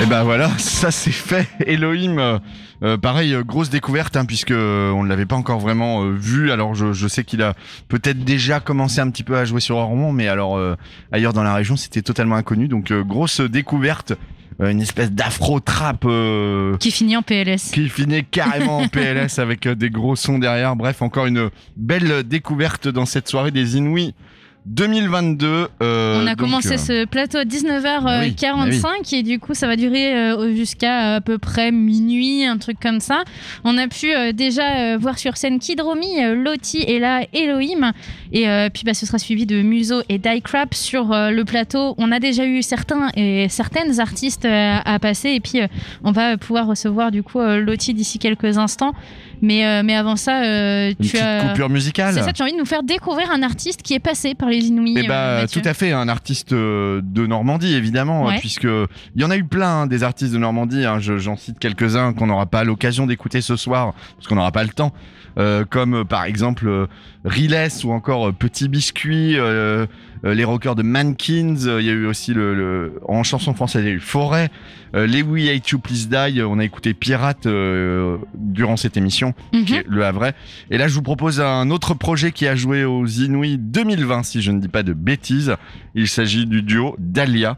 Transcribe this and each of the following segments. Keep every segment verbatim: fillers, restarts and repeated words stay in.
Et ben voilà, ça c'est fait. Elohim, euh, euh, pareil, euh, grosse découverte, hein, puisque euh, on ne l'avait pas encore vraiment euh, vu. Alors je, je sais qu'il a peut-être déjà commencé un petit peu à jouer sur Ormond, mais alors euh, ailleurs dans la région, c'était totalement inconnu. Donc euh, grosse découverte, euh, une espèce d'afro-trap euh, qui finit en P L S. Qui finit carrément en P L S avec euh, des gros sons derrière. Bref, encore une belle découverte dans cette soirée des Inouïs deux mille vingt-deux. Euh, on a donc, commencé euh... ce plateau à dix-neuf heures quarante-cinq oui, oui. Et du coup ça va durer euh, jusqu'à à peu près minuit, un truc comme ça. On a pu euh, déjà euh, voir sur scène Kid Romy, euh, Loti et là Elohim. Et euh, puis bah, ce sera suivi de Muso et Die Crap sur euh, le plateau. On a déjà eu certains et certaines artistes euh, à passer et puis euh, on va pouvoir recevoir du coup euh, Loti d'ici quelques instants. Mais, euh, mais avant ça, euh, une tu petite as coupure musicale. C'est ça, tu as envie de nous faire découvrir un artiste qui est passé par les Inouïs. Eh bah, euh, tout à fait, un artiste de Normandie évidemment, ouais. puisque il y en a eu plein hein, des artistes de Normandie. Hein, je, j'en cite quelques-uns qu'on n'aura pas l'occasion d'écouter ce soir parce qu'on n'aura pas le temps, euh, comme euh, par exemple euh, Riles ou encore euh, Petit Biscuit. Euh, Euh, les rockers de Mankins, il euh, y a eu aussi le, le en chanson française il y a eu Forêt, euh, les We Hate You Please Die, on a écouté Pirate euh, durant cette émission, mm-hmm. qui est le Havrais. Et là je vous propose un autre projet qui a joué aux Inouïs deux mille vingt si je ne dis pas de bêtises. Il s'agit du duo Dahlia.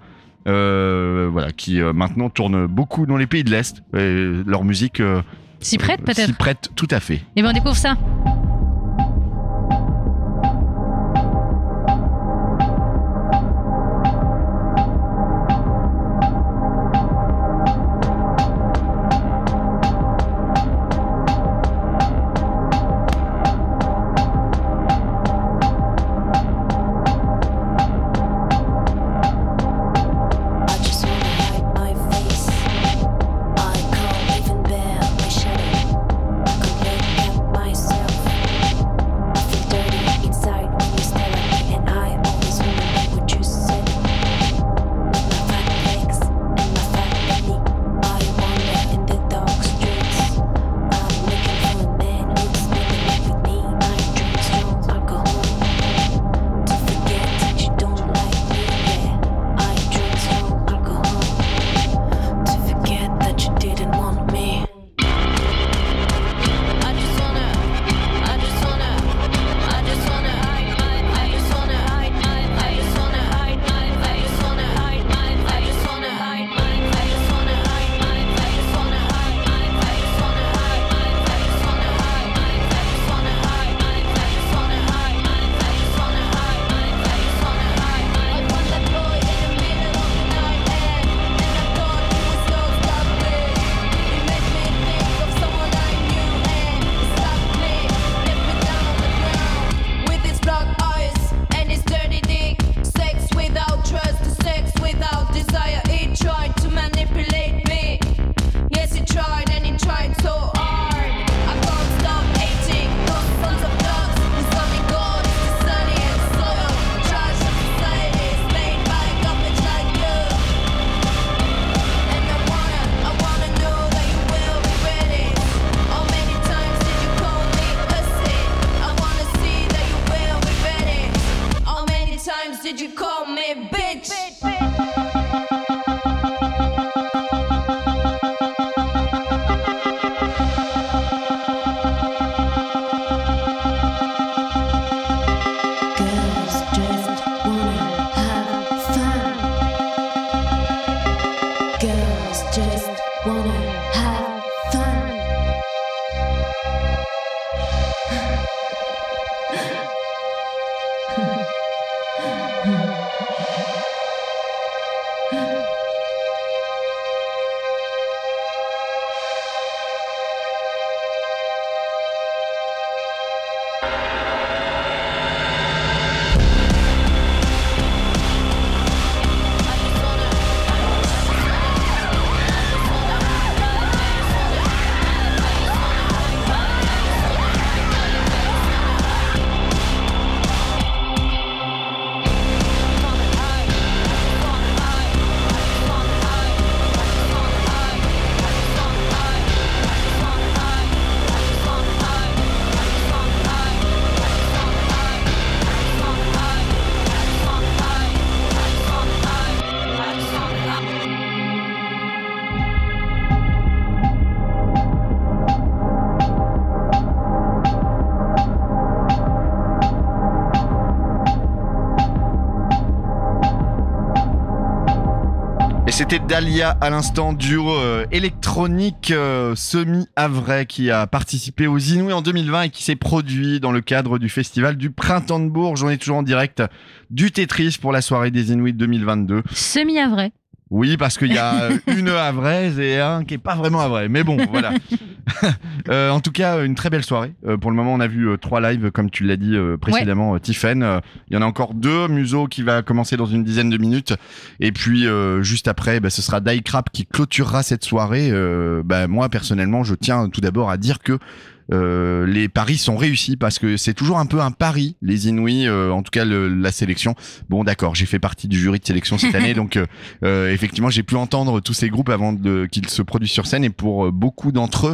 Euh, voilà, qui euh, maintenant tourne beaucoup dans les pays de l'Est. Et leur musique euh, s'y prête peut-être. S'y prête tout à fait. Et ben on découvre ça. Myself Et c'était Dahlia à l'instant, duo euh, électronique euh, semi-havrais qui a participé aux Inouïs en deux mille vingt et qui s'est produit dans le cadre du festival du Printemps de Bourges. On est toujours en direct du Tetris pour la soirée des Inouïs deux mille vingt-deux. Semi-havrais. Oui, parce qu'il y a une havraise et un qui est pas vraiment havrais. Mais bon, voilà. euh, en tout cas, une très belle soirée. Euh, pour le moment, on a vu euh, trois lives, comme tu l'as dit euh, précédemment, ouais. Tiffen. Euh, il y en a encore deux. Muso qui va commencer dans une dizaine de minutes. Et puis, euh, juste après, bah, ce sera Die Crap qui clôturera cette soirée. Euh, bah, moi, personnellement, je tiens tout d'abord à dire que Euh, les paris sont réussis parce que c'est toujours un peu un pari, les Inouïs, euh, en tout cas le, la sélection. Bon, d'accord, j'ai fait partie du jury de sélection cette année, donc euh, euh, effectivement j'ai pu entendre tous ces groupes avant de, qu'ils se produisent sur scène, et pour euh, beaucoup d'entre eux,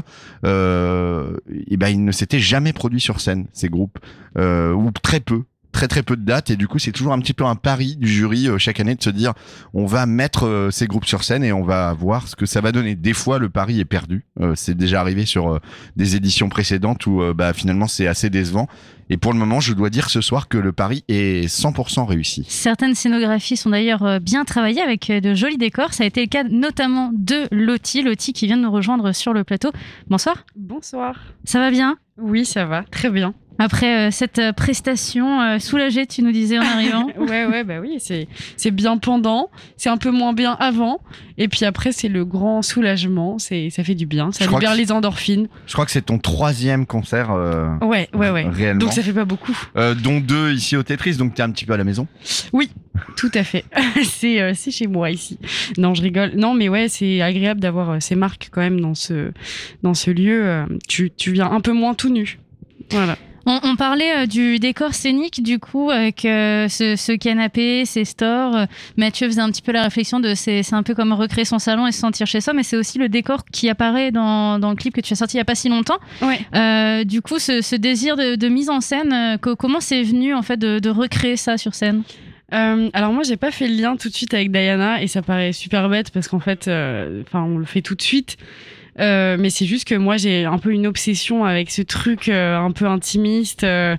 euh, et ben ils ne s'étaient jamais produits sur scène, ces groupes, euh, ou très peu. très très peu de dates, et du coup c'est toujours un petit peu un pari du jury euh, chaque année de se dire on va mettre euh, ces groupes sur scène et on va voir ce que ça va donner. Des fois le pari est perdu, euh, c'est déjà arrivé sur euh, des éditions précédentes où euh, bah finalement c'est assez décevant, et pour le moment je dois dire ce soir que le pari est cent pour cent réussi. Certaines scénographies sont d'ailleurs bien travaillées avec de jolis décors, ça a été le cas notamment de Lottie, Lottie qui vient de nous rejoindre sur le plateau. Bonsoir. Bonsoir. Ça va bien ? Oui, ça va, très bien. Après euh, cette euh, prestation euh, soulagée, tu nous disais en arrivant. ouais, ouais, bah oui, c'est, c'est bien pendant, c'est un peu moins bien avant, et puis après c'est le grand soulagement, c'est, ça fait du bien, ça libère les endorphines. Je crois que c'est ton troisième concert. Euh, ouais, ouais, ouais. Réellement. Donc ça fait pas beaucoup. Euh, dont deux ici au Tetris, donc t'es un petit peu à la maison. Oui, tout à fait. c'est, euh, c'est chez moi ici. Non, je rigole. Non, mais ouais, c'est agréable d'avoir euh, ces marques quand même dans ce, dans ce lieu. Euh, tu, tu viens un peu moins tout nu. Voilà. On, on parlait euh, du décor scénique, du coup, avec euh, ce, ce canapé, ces stores. Euh, Mathieu faisait un petit peu la réflexion de c'est, c'est un peu comme recréer son salon et se sentir chez soi, mais c'est aussi le décor qui apparaît dans, dans le clip que tu as sorti il n'y a pas si longtemps. Ouais. Euh, du coup, ce, ce désir de, de mise en scène, euh, que, comment c'est venu en fait de, de recréer ça sur scène ? Euh, alors moi j'ai pas fait le lien tout de suite avec Diana et ça paraît super bête parce qu'en fait, enfin euh, on le fait tout de suite. Euh, mais c'est juste que moi j'ai un peu une obsession avec ce truc euh, un peu intimiste. Euh,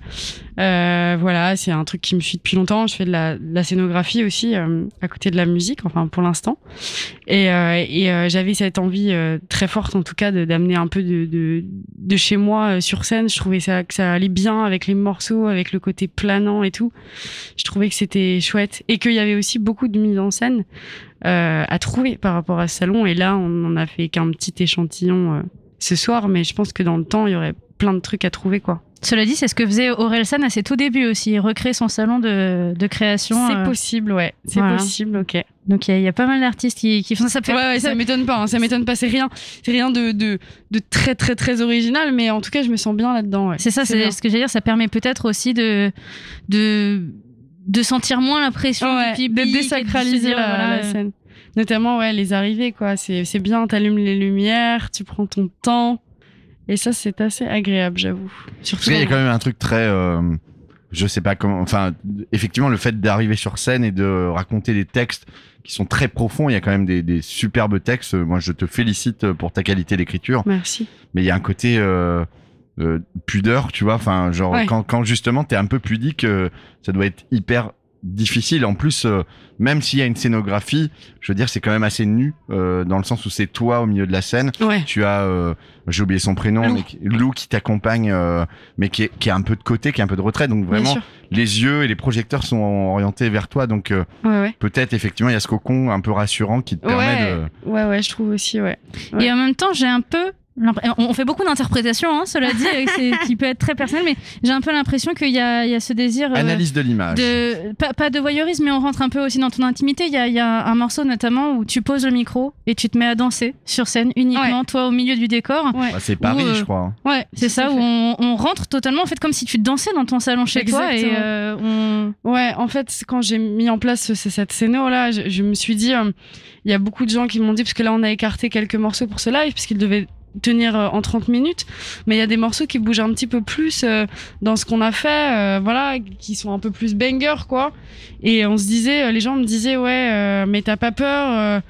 euh, voilà, c'est un truc qui me suit depuis longtemps. Je fais de la, de la scénographie aussi euh, à côté de la musique, enfin pour l'instant. Et, euh, et euh, j'avais cette envie euh, très forte en tout cas de, d'amener un peu de, de, de chez moi euh, sur scène. Je trouvais ça, que ça allait bien avec les morceaux, avec le côté planant et tout. Je trouvais que c'était chouette et qu'il y avait aussi beaucoup de mise en scène Euh, à trouver par rapport à ce salon, et là on en a fait qu'un petit échantillon euh, ce soir, mais je pense que dans le temps il y aurait plein de trucs à trouver quoi. Cela dit, c'est ce que faisait Orelsan à ses tout débuts aussi, recréer son salon de, de création. C'est euh... possible, ouais, c'est voilà. possible, ok. Donc il y, y a pas mal d'artistes qui, qui font ça. Fait... Ouais, ouais, ça, ça m'étonne pas, hein, ça m'étonne pas, c'est rien, c'est rien de, de, de très très très original, mais en tout cas je me sens bien là-dedans. Ouais. C'est ça, c'est, c'est ce que j'allais dire, ça permet peut-être aussi de... de... de sentir moins la pression ouais, du public, de désacraliser de la, voilà, la scène. Notamment ouais, les arrivées, quoi. C'est, c'est bien, t'allumes les lumières, tu prends ton temps. Et ça, c'est assez agréable, j'avoue. Surtout il y a quand même un truc très... Euh, je sais pas comment... Enfin, effectivement, le fait d'arriver sur scène et de raconter des textes qui sont très profonds, il y a quand même des, des superbes textes. Moi, je te félicite pour ta qualité d'écriture. Merci. Mais il y a un côté... Euh, Euh, pudeur, tu vois, enfin genre ouais. quand quand justement t'es un peu pudique, euh, ça doit être hyper difficile. En plus, euh, même s'il y a une scénographie, je veux dire, c'est quand même assez nu euh, dans le sens où c'est toi au milieu de la scène. Ouais. Tu as, euh, j'ai oublié son prénom, Lou, mais qui, Lou qui t'accompagne, euh, mais qui est qui est un peu de côté, qui est un peu de retrait. Donc vraiment, les yeux et les projecteurs sont orientés vers toi. Donc euh, ouais, ouais. peut-être effectivement il y a ce cocon un peu rassurant qui te ouais. permet de. Ouais, ouais, je trouve aussi, ouais. ouais. Et en même temps, j'ai un peu on fait beaucoup d'interprétations, hein, cela dit, c'est, qui peut être très personnel, mais j'ai un peu l'impression qu'il y a, il y a ce désir... Euh, Analyse de l'image. De, pas, pas de voyeurisme, mais on rentre un peu aussi dans ton intimité. Il y a, il y a un morceau notamment où tu poses le micro et tu te mets à danser sur scène uniquement, ouais. toi au milieu du décor. Ouais. Bah, c'est Paris, où, euh, je crois. Ouais, c'est, c'est ça, où on, on rentre totalement, en fait, comme si tu dansais dans ton salon chez Exactement. toi. Et euh, on... Ouais, en fait, quand j'ai mis en place cette scéno-là, je, je me suis dit, il euh, y a beaucoup de gens qui m'ont dit, parce que là, on a écarté quelques morceaux pour ce live, parce qu'ils devaient tenir en trente minutes, mais il y a des morceaux qui bougent un petit peu plus euh, dans ce qu'on a fait, euh, voilà, qui sont un peu plus banger, quoi. Et on se disait, les gens me disaient, ouais, euh, mais t'as pas peur euh,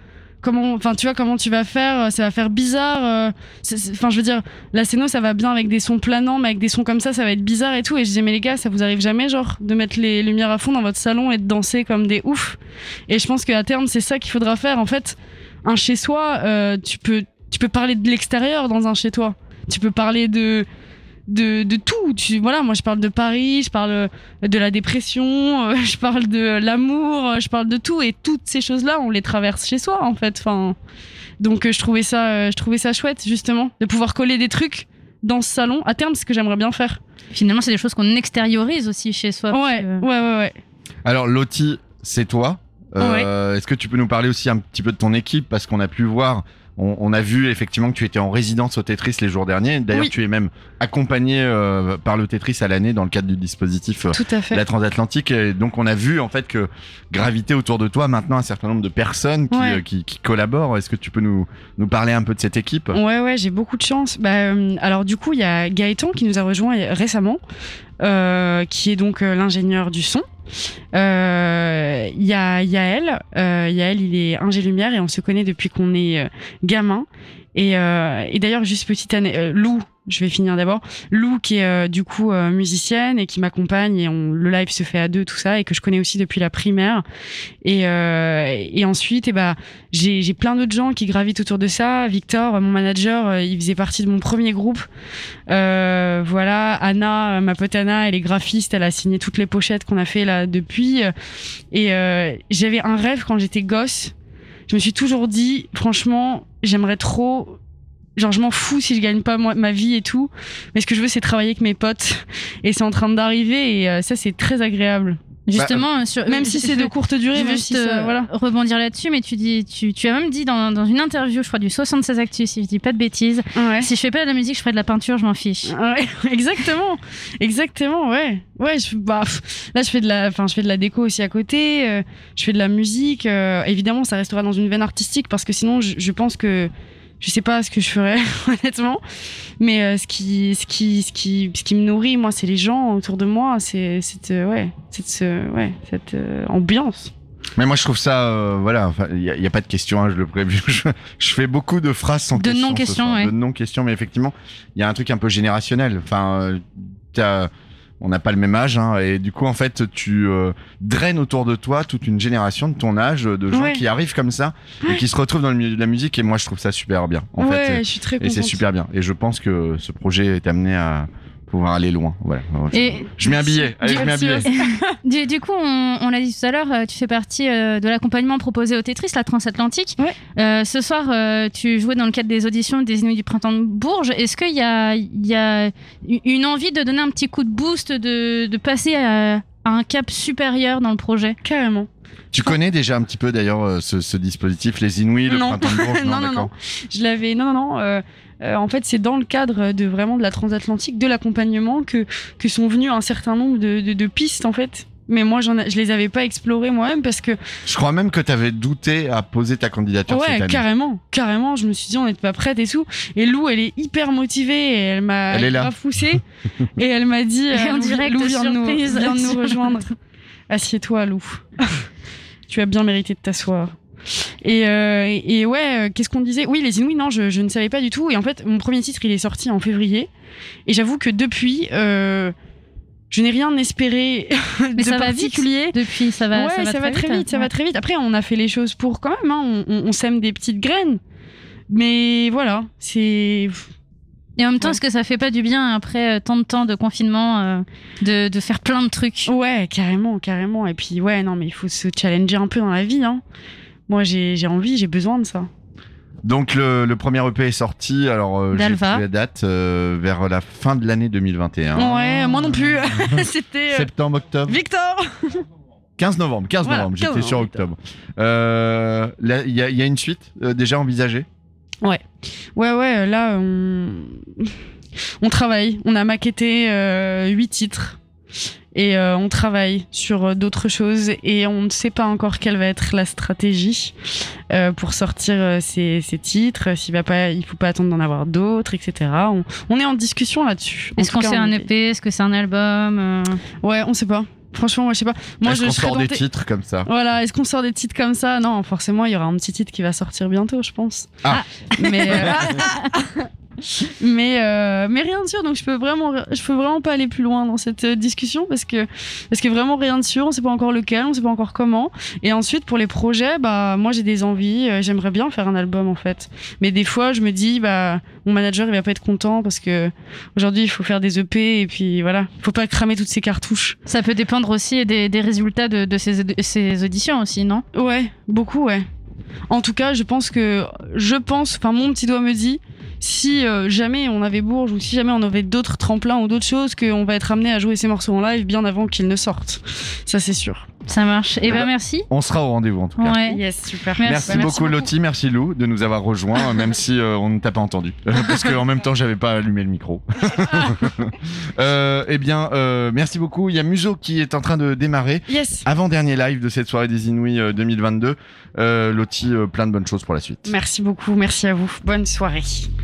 comment, enfin, tu vois, comment tu vas faire, ça va faire bizarre. Enfin, je veux dire, la scéno, ça va bien avec des sons planants, mais avec des sons comme ça, ça va être bizarre et tout. Et je disais, mais les gars, ça vous arrive jamais, genre, de mettre les lumières à fond dans votre salon et de danser comme des oufs. Et je pense qu'à terme, c'est ça qu'il faudra faire. En fait, un chez-soi, euh, tu peux, tu peux parler de l'extérieur dans un chez-toi. Tu peux parler de De, de tout. Tu, voilà, moi je parle de Paris, je parle de la dépression, euh, je parle de l'amour, euh, je parle de tout, et toutes ces choses-là, on les traverse chez soi en fait. Enfin, donc euh, je trouvais ça, euh, je trouvais ça chouette justement de pouvoir coller des trucs dans ce salon. À terme, c'est ce que j'aimerais bien faire. Finalement, c'est des choses qu'on extériorise aussi chez soi. Ouais, que... ouais, ouais, ouais. Alors Lottie, c'est toi. Euh, ouais. Est-ce que tu peux nous parler aussi un petit peu de ton équipe, parce qu'on a pu voir. On, on a vu effectivement que tu étais en résidence au Tetris les jours derniers. D'ailleurs, oui. tu es même accompagné euh, par le Tetris à l'année dans le cadre du dispositif euh, Tout à fait. la transatlantique. Et donc, on a vu en fait que graviter autour de toi maintenant un certain nombre de personnes qui, ouais. euh, qui, qui collaborent. Est-ce que tu peux nous, nous parler un peu de cette équipe ? Ouais, ouais, j'ai beaucoup de chance. Bah, euh, alors du coup, il y a Gaëtan qui nous a rejoint récemment, euh, qui est donc euh, l'ingénieur du son. Il euh, y a Yael, euh, Yael il est ingé lumière et on se connaît depuis qu'on est euh, gamin. Et, euh, et d'ailleurs, juste petite année, euh, Lou, je vais finir d'abord. Lou qui est euh, du coup euh, musicienne et qui m'accompagne, et on, le live se fait à deux, tout ça, et que je connais aussi depuis la primaire. Et, euh, et ensuite, et bah, j'ai, j'ai plein d'autres gens qui gravitent autour de ça. Victor, mon manager, euh, il faisait partie de mon premier groupe. Euh, voilà, Anna, ma pote Anna, elle est graphiste, elle a signé toutes les pochettes qu'on a fait là depuis. Et euh, j'avais un rêve quand j'étais gosse. Je me suis toujours dit, franchement, j'aimerais trop, genre je m'en fous si je gagne pas moi, ma vie et tout, mais ce que je veux c'est travailler avec mes potes, et c'est en train d'arriver, et euh, ça c'est très agréable. Justement, bah, sur, même si c'est de courte durée, même juste si ça, voilà. rebondir là-dessus, mais tu dis, tu, tu as même dit dans, dans une interview, je crois du soixante-seize Actus, si je dis pas de bêtises, ouais. Si je fais pas de la musique, je ferai de la peinture, je m'en fiche. Ouais, exactement, exactement, ouais, ouais. Je, bah, là, je fais de la, enfin, je fais de la déco aussi à côté. Euh, je fais de la musique. Euh, évidemment, ça restera dans une veine artistique parce que sinon, je, je pense que je sais pas ce que je ferais honnêtement, mais euh, ce qui ce qui ce qui ce qui me nourrit moi, c'est les gens autour de moi, c'est cette euh, ouais cette euh, ouais cette euh, ambiance. Mais moi je trouve ça euh, voilà, il y, y a pas de question, hein, je le préviens. Je, je fais beaucoup de phrases sans de question, non question, ouais. de non question, mais effectivement il y a un truc un peu générationnel. Enfin, euh, t'as on n'a pas le même âge, hein, et du coup en fait tu euh, draines autour de toi toute une génération de ton âge de gens ouais. qui arrivent comme ça ouais. et qui se retrouvent dans le milieu de la musique, et moi je trouve ça super bien en ouais, fait. Je suis très et contente. c'est super bien, et je pense que ce projet est amené à pouvoir aller loin. Voilà. Et je mets un billet. Allez, je mets un billet. du, du coup, on, on l'a dit tout à l'heure, tu fais partie euh, de l'accompagnement proposé au Tetris, la transatlantique. Ouais. Euh, ce soir, euh, tu jouais dans le cadre des auditions des Inuits du Printemps de Bourges. Est-ce qu'il y a, il y a une envie de donner un petit coup de boost, de, de passer à, à un cap supérieur dans le projet ? Carrément. Tu connais déjà un petit peu d'ailleurs ce, ce dispositif, les Inuits, le non. Printemps de Bourges? Non, non, non, non. Je l'avais. Non, non, non. Euh, euh, en fait, c'est dans le cadre de vraiment de la transatlantique, de l'accompagnement, que que sont venus un certain nombre de, de, de pistes en fait. Mais moi, j'en a, je les avais pas explorées moi-même parce que. Je crois même que tu avais douté à poser ta candidature. Ouais, cette année. carrément, carrément. Je me suis dit, on n'était pas prête et tout. Et Lou, elle est hyper motivée et elle m'a elle est là. poussée et elle m'a dit, euh, en direct, Lou vient de nous, surprise. vient de nous rejoindre. Assieds-toi, Lou. Tu as bien mérité de t'asseoir. Et, euh, et, et ouais, euh, qu'est-ce qu'on disait ? Oui, les Inuits, non, je, je ne savais pas du tout. Et en fait, mon premier titre, il est sorti en février. Et j'avoue que depuis, euh, je n'ai rien espéré Mais de ça particulier. Va vite depuis, ça va, ouais, ça va, ça très, va très vite. vite. Ça ouais. va très vite. Après, on a fait les choses pour quand même. Hein, on, on, on sème des petites graines. Mais voilà, c'est... Et en même temps, ouais. est-ce que ça fait pas du bien après tant de temps de confinement euh, de, de faire plein de trucs ? Ouais, carrément, carrément. Et puis, ouais, non, mais il faut se challenger un peu dans la vie. Hein. Moi, j'ai, j'ai envie, j'ai besoin de ça. Donc, le, le premier E P est sorti, alors euh, j'ai pris la date euh, vers la fin de l'année deux mille vingt et un. Ouais, moi non plus. C'était. Euh... Septembre, octobre. Victor quinze novembre, quinze voilà, novembre, j'étais sur octobre. Il euh, y, y a une suite euh, déjà envisagée ? Ouais, ouais, ouais, là, on, on travaille. On a maquetté euh, huit titres et euh, on travaille sur d'autres choses et on ne sait pas encore quelle va être la stratégie euh, pour sortir ces, ces titres. S'il va pas, il faut pas attendre d'en avoir d'autres, et cetera. On, on est en discussion là-dessus. Est-ce qu'on sait un E P ? Est-ce que c'est un album ? Ouais, on sait pas. Franchement, moi, je sais pas. Moi, Est-ce je qu'on serais sort des tentée- titres comme ça? Voilà, est-ce qu'on sort des titres comme ça? Non, forcément, il y aura un petit titre qui va sortir bientôt, je pense. Ah. Mais, euh, mais, euh, mais rien de sûr, donc je peux vraiment, je peux vraiment pas aller plus loin dans cette euh, discussion parce que, parce que vraiment rien de sûr, on sait pas encore lequel, on sait pas encore comment. Et ensuite, pour les projets, bah, moi j'ai des envies, euh, j'aimerais bien faire un album en fait. Mais des fois, je me dis, bah, mon manager il va pas être content parce que aujourd'hui il faut faire des E P et puis voilà, faut pas cramer toutes ces cartouches. Ça peut dépendre aussi des, des résultats de, de ces, de ces auditions aussi, non? Ouais, beaucoup, ouais. En tout cas, je pense que, je pense, enfin, mon petit doigt me dit, si euh, jamais on avait Bourges ou si jamais on avait d'autres tremplins ou d'autres choses, qu'on va être amené à jouer ces morceaux en live bien avant qu'ils ne sortent. Ça, c'est sûr. Ça marche. Et ben merci. On sera au rendez-vous en tout cas. Ouais. Yes, super. Merci. Merci, Bah, merci beaucoup beaucoup. Lottie, merci Lou de nous avoir rejoints, même si euh, on ne t'a pas entendu. Parce qu'en même temps, j'avais pas allumé le micro. euh, eh bien, euh, merci beaucoup. Il y a Muso qui est en train de démarrer. Yes. Avant-dernier live de cette soirée des Inouïs euh, deux mille vingt-deux. Euh, Lottie, euh, plein de bonnes choses pour la suite. Merci beaucoup. Merci à vous. Bonne soirée.